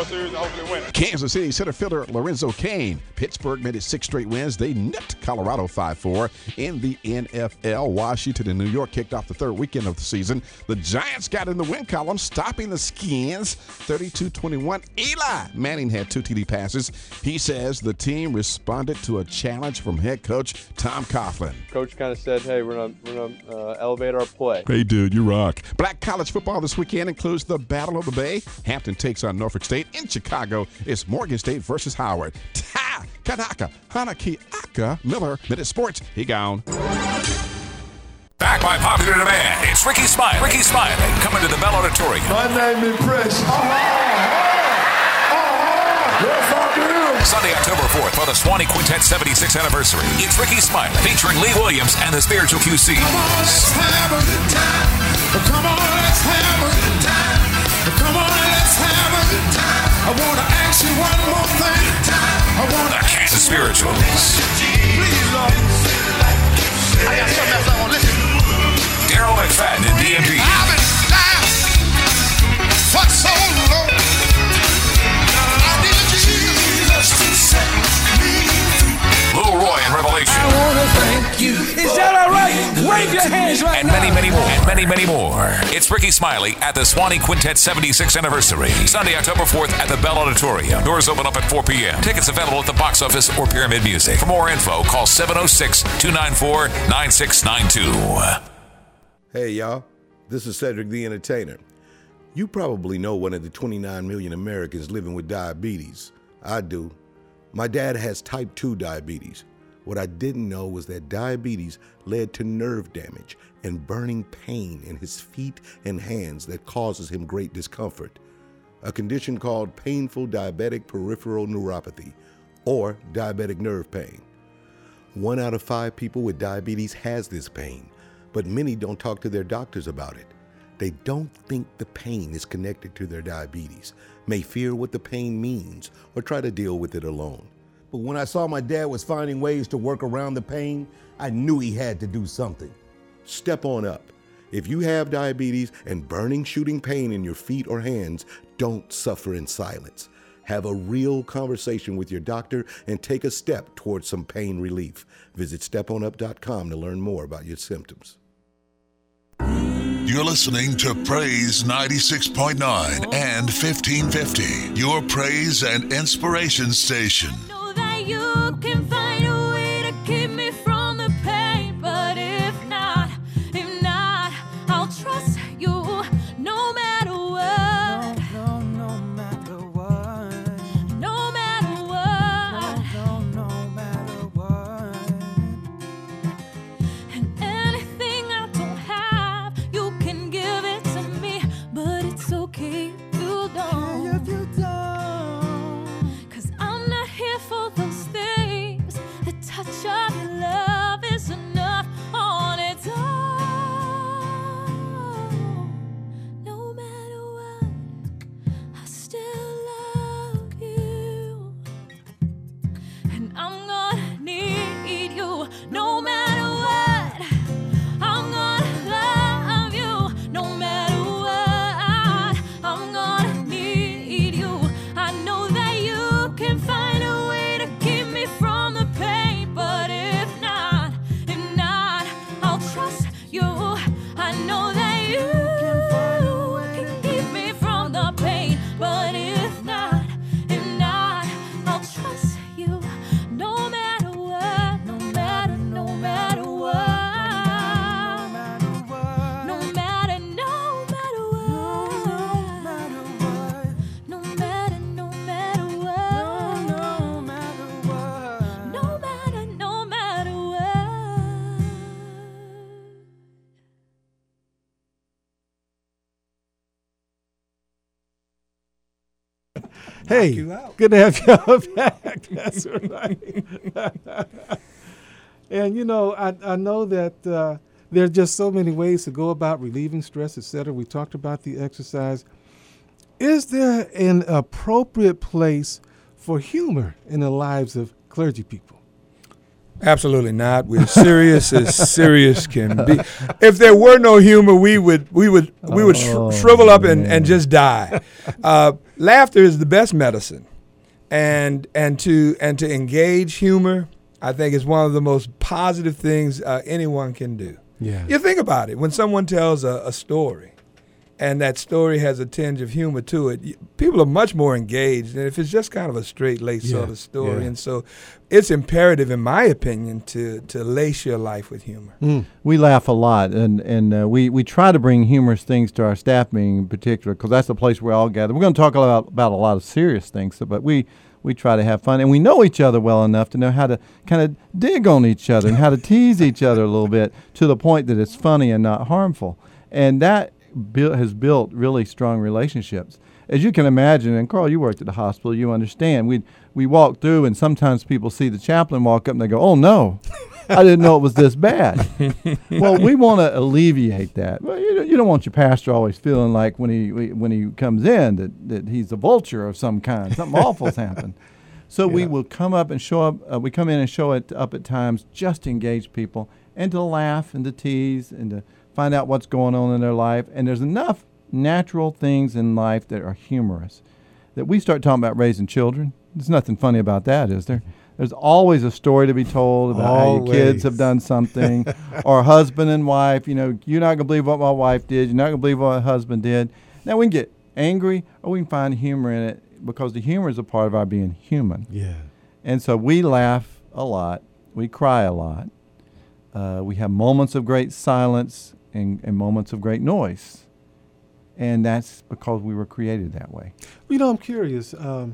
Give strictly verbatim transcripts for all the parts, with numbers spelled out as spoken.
Series and hopefully win it. Kansas City center fielder Lorenzo Cain. Pittsburgh made it six straight wins. They nipped Colorado five four. In the N F L, Washington and New York kicked off the third weekend of the season. The Giants got in the win column, stopping the Skins thirty-two twenty-one. Eli Manning had two T D passes. He says the team responded to a challenge from head coach Tom Coughlin. Coach kind of said, hey, we're going we're gonna, uh, elevate our play. Hey, dude, you rock. Black college football this weekend includes the Battle of the Bay. Hampton takes on Norfolk State. In Chicago, it's Morgan State versus Howard. Ta! Kanaka, Hanaki, Aka, Miller, Minute Sports. He gone. Back by popular demand, it's Ricky Smiley. Ricky Smiley coming to the Bell Auditorium. My name is Press. Oh, oh, oh, oh, yes, I do. Sunday, October fourth, for the Swanee Quintet seventy-sixth anniversary. It's Ricky Smiley featuring Lee Williams and the Spiritual Q Cs. Come on, let's have a good time. Come on, let's have a good time. Come on, let's have a good time. I want to ask you one more thing. I want The Kansas Spirituals. Please, Lord. I got something else I want to listen to. Daryl McFadden and D M P. I've been down for so long. I need Jesus to set me free. Lil Roy and Revelation. I want to thank you. Is that all right? Wave your hands right And now. many, many more. And many, many more. It's Ricky Smiley at the Swanee Quintet seventy-sixth anniversary. Sunday, October fourth at the Bell Auditorium. Doors open up at four p.m. Tickets available at the box office or Pyramid Music. For more info, call seven oh six, two nine four, nine six nine two. Hey, y'all. This is Cedric the Entertainer. You probably know one of the twenty-nine million Americans living with diabetes. I do. My dad has type two diabetes. What I didn't know was that diabetes led to nerve damage and burning pain in his feet and hands that causes him great discomfort. A condition called painful diabetic peripheral neuropathy, or diabetic nerve pain. One out of five people with diabetes has this pain, but many don't talk to their doctors about it. They don't think the pain is connected to their diabetes, may fear what the pain means, or try to deal with it alone. But when I saw my dad was finding ways to work around the pain, I knew he had to do something. Step on up. If you have diabetes and burning shooting pain in your feet or hands, don't suffer in silence. Have a real conversation with your doctor and take a step towards some pain relief. Visit step on up dot com to learn more about your symptoms. You're listening to Praise ninety-six point nine and fifteen fifty, your praise and inspiration station. Know that you can find a way to keep me from the pain, but if not, if not, I'll trust you no matter what. No, no, no matter what. No matter what. No, no, no matter what. And anything I don't have, you can give it to me, but it's okay if you don't. If you don't. 'Cause I'm not here for those things. The touch of your love is enough on its own. No matter what, I still love you. And I'm gonna need you no matter what. I'm gonna love you no matter what. I'm gonna need you. I know that you can find a way to keep me from the pain, but if not, if not, I'll trust you. I know that you can keep me from the pain, but if not, if not, I'll trust you no matter what, no matter, no matter what. No matter, no matter what. No matter, no matter what. No matter what. No matter, no matter what. Hey, good to have y'all back. That's right. And, you know, I, I know that uh, there are just so many ways to go about relieving stress, et cetera. We talked about the exercise. Is there an appropriate place for humor in the lives of clergy people? Absolutely not. We're serious as serious can be. If there were no humor, we would we would we would Oh, sh- shrivel up and, and just die. Uh, laughter is the best medicine, and and to and to engage humor, I think, is one of the most positive things uh, anyone can do. Yeah. You think about it. When someone tells a, a story, and that story has a tinge of humor to it, y- people are much more engaged than if it's just kind of a straight-laced Yeah, sort of story. yeah. And so it's imperative, in my opinion, to, to lace your life with humor. Mm. We laugh a lot, and and uh, we we try to bring humorous things to our staff meeting in particular, because that's the place where we all gather. We're going to talk about about a lot of serious things, so, but we we try to have fun, and we know each other well enough to know how to kind of dig on each other and how to tease each other a little bit to the point that it's funny and not harmful, and that built, has built really strong relationships. As you can imagine, and Carl, you worked at the hospital, you understand. We we walk through, and sometimes people see the chaplain walk up, and they go, "Oh no, I didn't know it was this bad." Well, we want to alleviate that. Well, you, you don't want your pastor always feeling like when he when he comes in that, that he's a vulture of some kind. Something awful's happened. So we will come up and show up. Uh, we come in and show it up at times just to engage people and to laugh and to tease and to find out what's going on in their life. And there's enough natural things in life that are humorous that we start talking about raising children. There's nothing funny about that, is there? There's always a story to be told about how your kids have done something, or husband and wife. You know, you're not going to believe what my wife did. You're not going to believe what my husband did. Now, we can get angry, or we can find humor in it, because the humor is a part of our being human. Yeah. And so we laugh a lot. We cry a lot. Uh, we have moments of great silence and, and moments of great noise. And that's because we were created that way. You know, I'm curious. Um,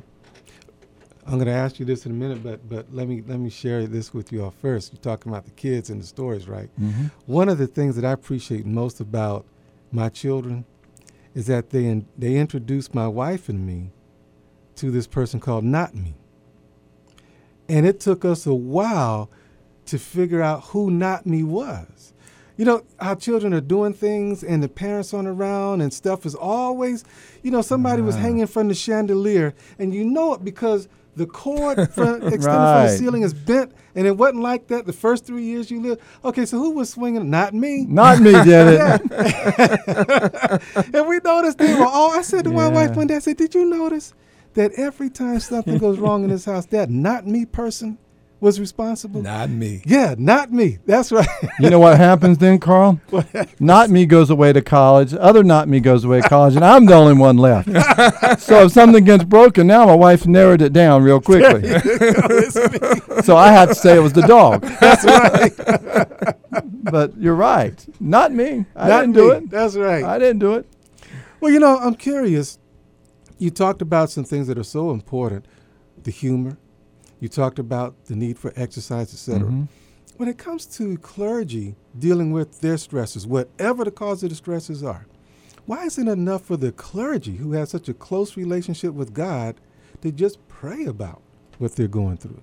I'm going to ask you this in a minute, but but let me let me share this with you all first. You're talking about the kids and the stories, right? Mm-hmm. One of the things that I appreciate most about my children is that they in, they introduced my wife and me to this person called Not Me. And it took us a while to figure out who Not Me was. You know, our children are doing things and the parents aren't around and stuff is always, you know, somebody was hanging from the chandelier and you know it because the cord from, extended from Right. the ceiling is bent, and it wasn't like that the first three years you lived. Okay, so who was swinging? Not me. Not me did it. And we noticed they were all, I said to my Yeah. wife one day, I said, did you notice that every time something goes wrong in this house, that not me person was responsible? Not me. Yeah, not me. That's right. You know what happens then, Carl? Not me goes away to college. Other not me goes away to college, and I'm the only one left. So if something gets broken, now my wife narrowed it down real quickly. So I have to say it was the dog. That's right. But you're right. Not me. I Not didn't do me. it. That's right. I didn't do it. Well, you know, I'm curious. You talked about some things that are so important, the humor. You talked about the need for exercise, et cetera. Mhm. When it comes to clergy dealing with their stresses, whatever the cause of the stresses are, why isn't it enough for the clergy who have such a close relationship with God to just pray about what they're going through?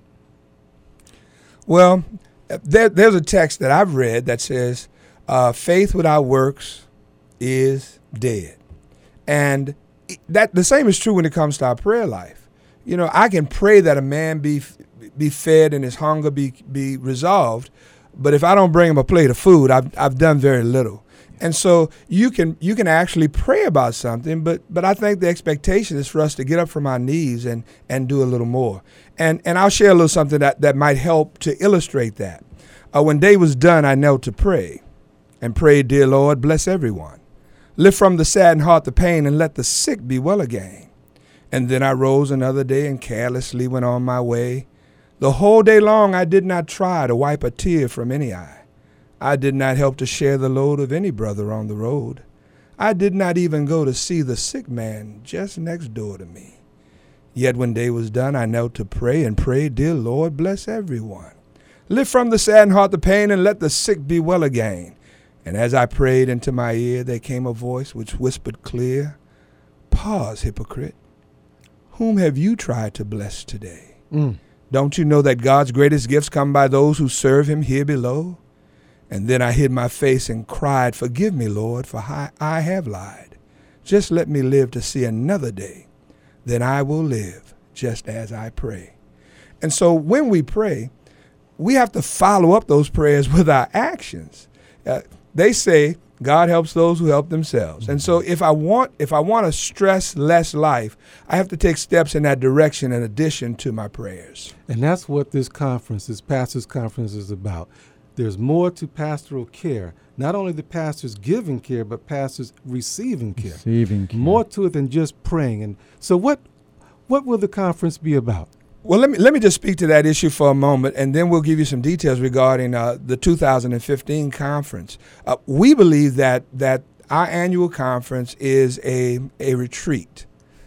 Well, there, there's a text that I've read that says, uh, faith without works is dead. And that the same is true when it comes to our prayer life. You know, I can pray that a man be be fed and his hunger be be resolved, but if I don't bring him a plate of food, I've I've done very little. And so you can you can actually pray about something, but but I think the expectation is for us to get up from our knees and and do a little more. And and I'll share a little something that, that might help to illustrate that. Uh, when day was done, I knelt to pray, and prayed, dear Lord, bless everyone. Lift from the saddened heart the pain, and let the sick be well again. And then I rose another day and carelessly went on my way. The whole day long I did not try to wipe a tear from any eye. I did not help to share the load of any brother on the road. I did not even go to see the sick man just next door to me. Yet when day was done, I knelt to pray and prayed, dear Lord, bless everyone. Lift from the saddened heart the pain, and let the sick be well again. And as I prayed, into my ear there came a voice which whispered clear, pause, hypocrite. Whom have you tried to bless today? Mm. Don't you know that God's greatest gifts come by those who serve him here below? And then I hid my face and cried, forgive me, Lord, for I, I have lied. Just let me live to see another day. Then I will live just as I pray. And so when we pray, we have to follow up those prayers with our actions. Uh, they say God helps those who help themselves. And so if I want if I want a stress less life, I have to take steps in that direction in addition to my prayers. And that's what this conference, this pastors' conference is about. There's more to pastoral care. Not only the pastors giving care, but pastors receiving care. Receiving care. More to it than just praying. And so what what will the conference be about? Well, let me let me just speak to that issue for a moment, and then we'll give you some details regarding uh, the two thousand fifteen conference. Uh, we believe that that our annual conference is a a retreat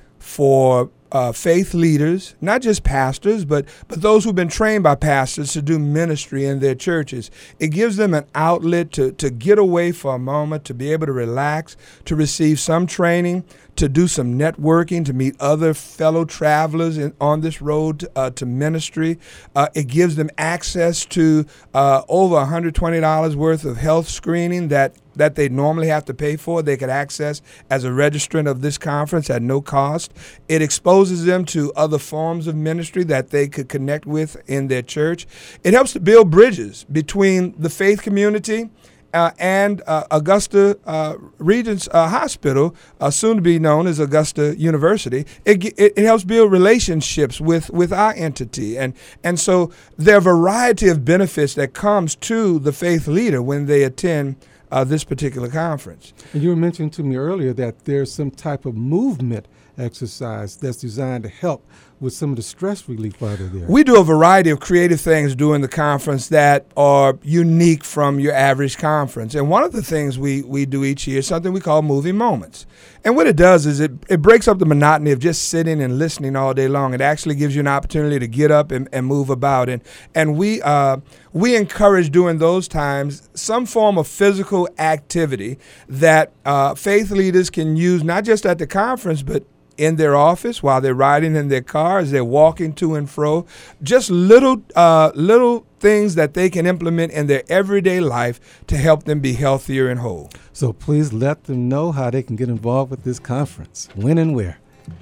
for uh, faith leaders, not just pastors, but but those who've been trained by pastors to do ministry in their churches. It gives them an outlet to to get away for a moment, to be able to relax, to receive some training, to do some networking, to meet other fellow travelers in, on this road uh, to ministry. Uh, it gives them access to uh, over one hundred twenty dollars worth of health screening that that they normally have to pay for. They could access as a registrant of this conference at no cost. It exposes them to other forms of ministry that they could connect with in their church. It helps to build bridges between the faith community Uh, and uh, Augusta uh, Regents uh, Hospital, uh, soon to be known as Augusta University. It, it, it helps build relationships with, with our entity. And, and so there are a variety of benefits that comes to the faith leader when they attend uh, this particular conference. And you were mentioning to me earlier that there's some type of movement exercise that's designed to help with some of the stress relief out of there. We do a variety of creative things during the conference that are unique from your average conference. And one of the things we, we do each year is something we call moving moments. And what it does is it, it breaks up the monotony of just sitting and listening all day long. It actually gives you an opportunity to get up and, and move about. And, and we, uh, we encourage during those times some form of physical activity that uh, faith leaders can use not just at the conference, but in their office, while they're riding in their car, as they're walking to and fro. Just little uh, little things that they can implement in their everyday life to help them be healthier and whole. So please let them know how they can get involved with this conference. When and where?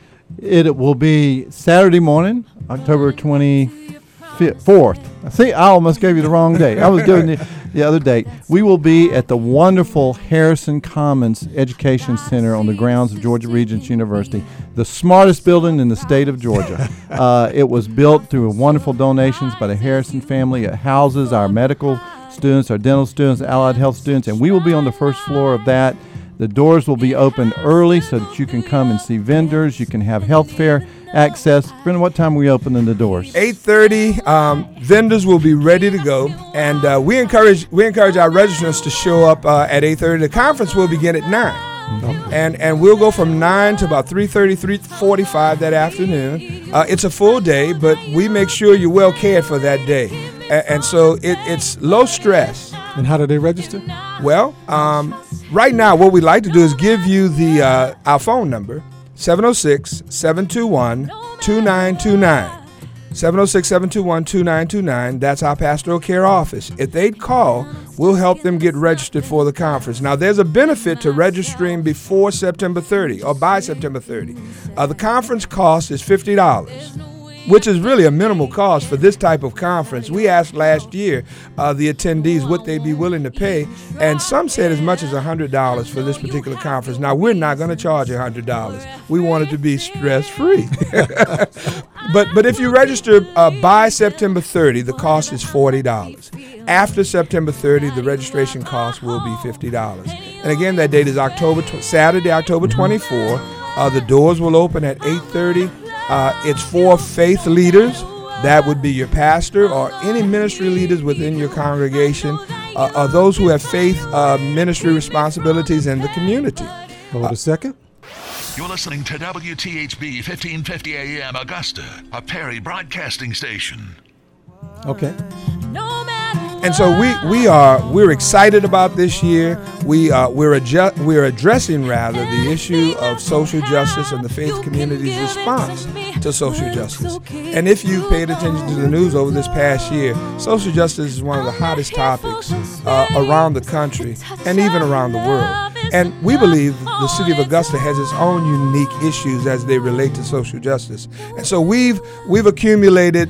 It will be Saturday morning, October twenty-fourth. See, I almost gave you the wrong date. I was doing the, the other date. We will be at the wonderful Harrison Commons Education Center on the grounds of Georgia Regents University, the smartest building in the state of Georgia. Uh, it was built through wonderful donations by the Harrison family. It houses our medical students, our dental students, allied health students, and we will be on the first floor of that. The doors will be open early so that you can come and see vendors. You can have health fair access. Brendan, what time are we opening the doors? eight thirty. Um, vendors will be ready to go, and uh, we encourage we encourage our registrants to show up uh, at eight thirty. The conference will begin at nine. Okay. And and we'll go from nine to about three thirty, three forty-five that afternoon. Uh, it's a full day, but we make sure you're well cared for that day. A- and so it, it's low stress. And how do they register? Well, um, right now what we'd like to do is give you the uh, our phone number, seven oh six, seven two one, two nine two nine. seven oh six, seven two one, two nine two nine. That's our pastoral care office. If they'd call, we'll help them get registered for the conference. Now, there's a benefit to registering before September thirtieth or by September thirtieth. Uh, the conference cost is fifty dollars, which is really a minimal cost for this type of conference. We asked last year uh, the attendees what they'd be willing to pay, and some said as much as one hundred dollars for this particular conference. Now, we're not going to charge one hundred dollars. We want it to be stress-free. but but if you register uh, by September thirtieth, the cost is forty dollars. After September thirtieth, the registration cost will be fifty dollars. And again, that date is October tw- Saturday, October twenty-fourth. Uh, the doors will open at eight thirty. Uh, it's for faith leaders. That would be your pastor or any ministry leaders within your congregation, uh, or those who have faith uh, ministry responsibilities in the community. Hold a second. You're listening to W T H B fifteen fifty A M Augusta, a Perry broadcasting station. Okay. And so we, we are we're excited about this year. We uh, we're adju- we're addressing rather the issue of social justice and the faith community's response to social justice. And if you've paid attention to the news over this past year, social justice is one of the hottest topics uh, around the country and even around the world. And we believe the city of Augusta has its own unique issues as they relate to social justice. And so we've we've accumulated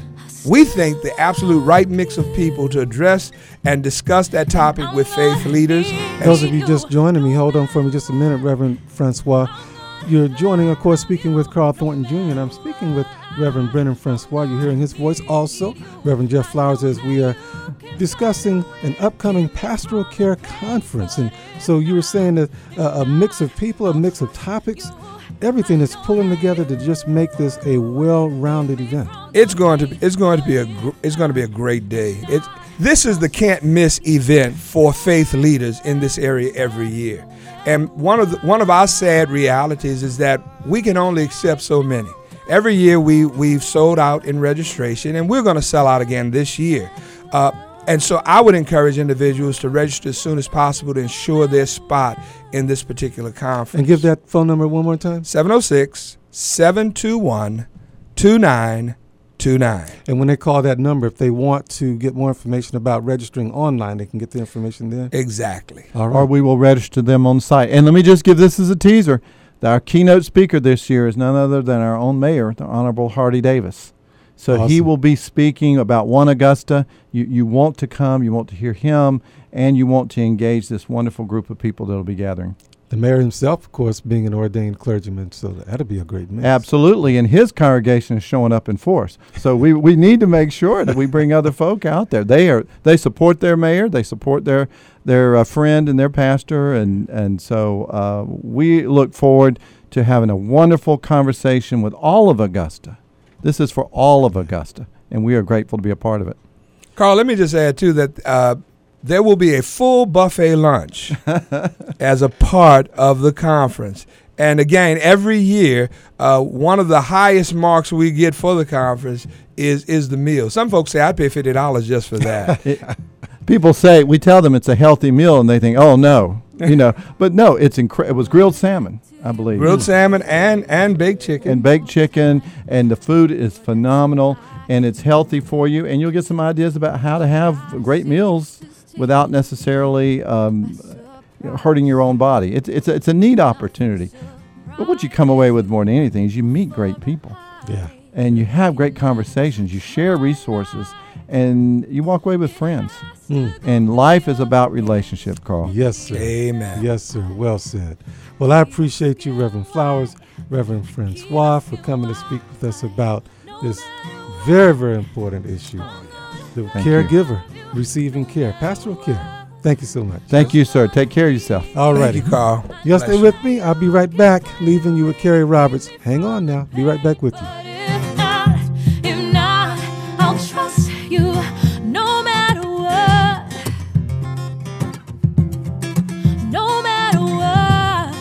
we think the absolute right mix of people to address and discuss that topic with faith leaders. And Those of you just joining me, hold on for me just a minute, Reverend Francois. You're joining, of course, speaking with Carl Thornton Junior, and I'm speaking with Reverend Brennan Francois. You're hearing his voice also, Reverend Jeff Flowers, as we are discussing an upcoming pastoral care conference. And so you were saying that uh, a mix of people, a mix of topics, everything is pulling together to just make this a well-rounded event. It's going to be, it's going to be a gr- it's going to be a great day. It's this is the can't miss event for faith leaders in this area every year. And one of the, one of our sad realities is that we can only accept so many. Every year we we've sold out in registration, and we're going to sell out again this year. Uh, and so I would encourage individuals to register as soon as possible to ensure their spot in this particular conference. And give that phone number one more time. seven oh six, seven two one, two nine two nine. And when they call that number, if they want to get more information about registering online, they can get the information there? Exactly. All right. Or we will register them on site. And let me just give this as a teaser. Our keynote speaker this year is none other than our own mayor, the Honorable Hardy Davis. So Awesome. he will be speaking about One Augusta. You you want to come, you want to hear him, and you want to engage this wonderful group of people that will be gathering. The mayor himself, of course, being an ordained clergyman, so that'll be a great mix. Absolutely, and his congregation is showing up in force. So we, we need to make sure that we bring other folk out there. They are they support their mayor, they support their their uh, friend and their pastor, and and so uh, we look forward to having a wonderful conversation with all of Augusta. This is for all of Augusta, and we are grateful to be a part of it. Carl, let me just add too that uh, there will be a full buffet lunch as a part of the conference. And again, every year, uh, one of the highest marks we get for the conference is is the meal. Some folks say, I'd pay fifty dollars just for that. It, people say, we tell them it's a healthy meal, and they think, oh, no. you know, But no, it's incre- it was grilled salmon, I believe. Grilled mm. salmon and, and baked chicken. And baked chicken, and the food is phenomenal, and it's healthy for you, and you'll get some ideas about how to have great meals without necessarily um, you know, hurting your own body. It's it's a, it's a neat opportunity. But what you come away with more than anything is you meet great people. Yeah. And you have great conversations. You share resources, and you walk away with friends. Mm. And life is about relationship, Carl. Yes, sir. Amen. Yes, sir. Well said. Well, I appreciate you, Reverend Flowers, Reverend Francois, for coming to speak with us about this very, very important issue. The Thank caregiver you. Receiving care, pastoral care. Thank you so much. Thank yes. you, sir. Take care of yourself. All right. Thank you, Carl. Y'all stay with me. I'll be right back, leaving you with Carrie Roberts. Hang on now. Be right back with you. If not, if not, I'll trust you no matter what. No matter what.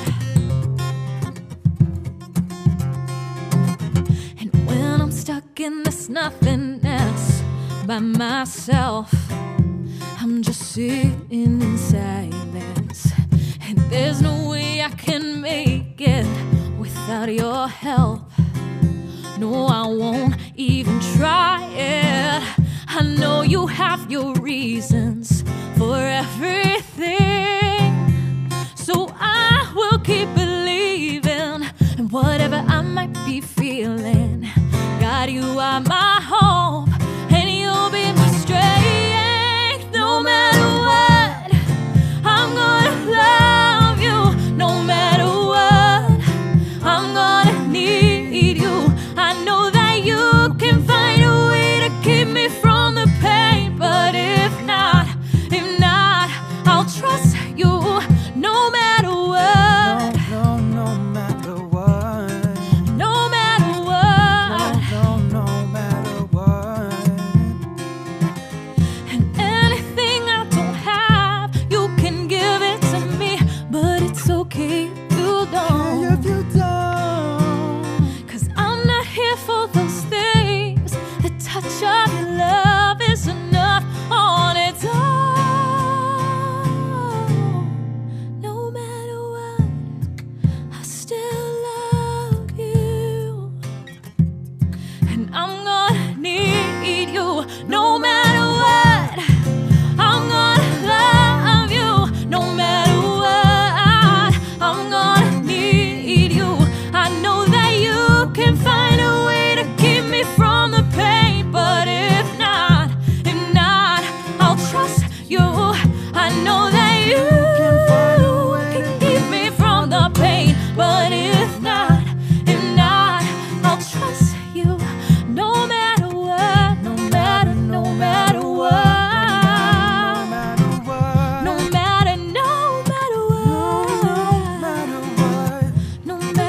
And when I'm stuck in this nothingness by myself, I'm just sitting in silence, and there's no way I can make it without your help. No, I won't even try it. I know you have your reasons for everything, so I will keep believing in whatever I might be feeling. God, you are my hope, and you'll be my strength. No matter what, I'm gonna love you. No matter what, I'm gonna need you. I know that you can find a way to keep me from the pain, but if not, if not, I'll trust you no matter what. No, no, no matter what. No matter what. No, no, no matter what. And anything I don't have, you can give it to me, but it's okay if you don't. Hey, if you don't. Cause I'm not here for those things. The touch of your love is enough on its own. No matter what, I still love you, and I'm gonna need you no matter